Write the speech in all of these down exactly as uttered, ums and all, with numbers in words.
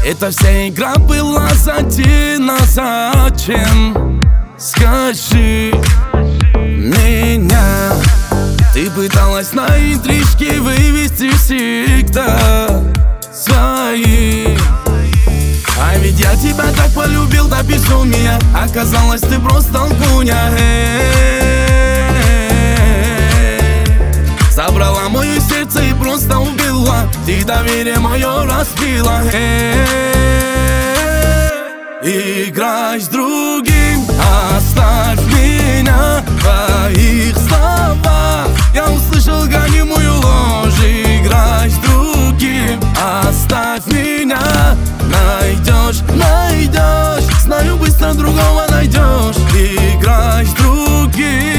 Эта вся игра была затеяна зачем? Скажи меня. Ты пыталась на интрижке вывести всегда свои. А ведь я тебя так полюбил до безумия. Оказалось, ты просто лгуня. Забрала мое сердце и просто убила. Ты доверие мое разбила. Играй с другим, оставь меня. В твоих словах я услышал гонимую ложь. Играй с другим, оставь меня. Найдешь, найдешь, знаю, быстро другого найдешь. Играй с другим.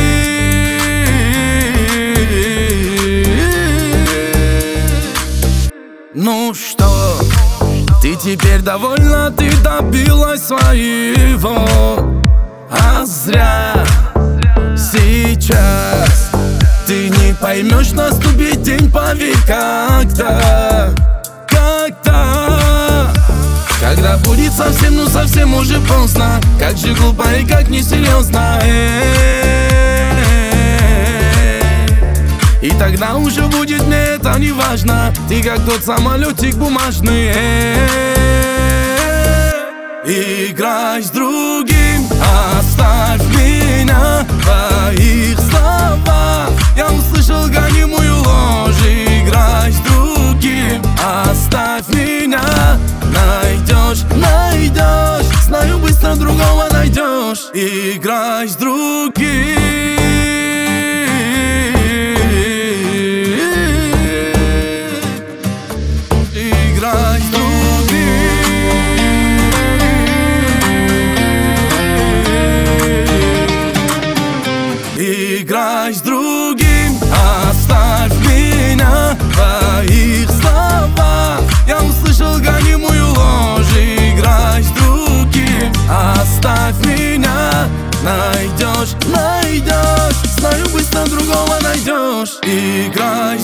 Ну что, ты теперь довольна, ты добилась своего. А зря сейчас ты не поймешь, наступит день, поверь, когда. Когда Когда будет совсем, ну совсем уже поздно. Как же глупо и как несерьезно. И тогда уже будет мне это не важно. Ты как тот самолетик бумажный. Играй с другим, оставь меня. В твоих словах я услышал гонимую ложь. Играй с другим, оставь меня. Найдешь, найдешь, знаю, быстро другого найдешь. Играй с другим. Играй с другим. Играй с другим, оставь меня. В твоих словах я услышал гонимую ложь. Играй с другим, оставь меня. Найдешь, найдешь, знаю, быстро другого найдешь. Играй